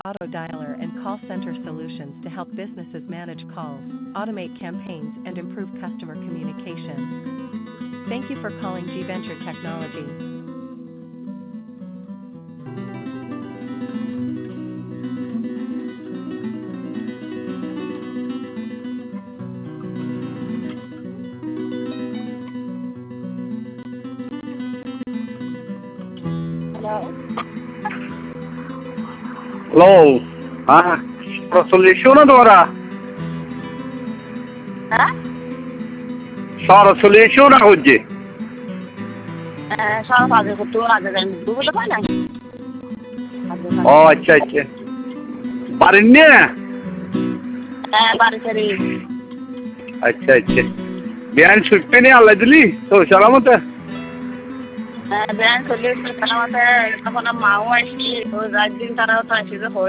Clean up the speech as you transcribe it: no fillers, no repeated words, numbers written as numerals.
auto dialer and call center solutions to help businesses manage calls, automate campaigns, and improve customer communication. Thank you for calling G Venture Technology. Hello? Hello. Solution तुम्हारा হ্যাঁ सारा solution हो जे সব আগে করতে আগে যাই বলতে পারে না ও আচ্ছা আচ্ছা পারেন না হ্যাঁ বাড়ি ছেড়ে আচ্ছা আচ্ছা বিয়ান ছুটতে নেই আল্লাহ দিলি তো সালামত ব্যাংক চলে সালামাতে এখন মাও আসি ও রাত দিন তারাও তো আসি যে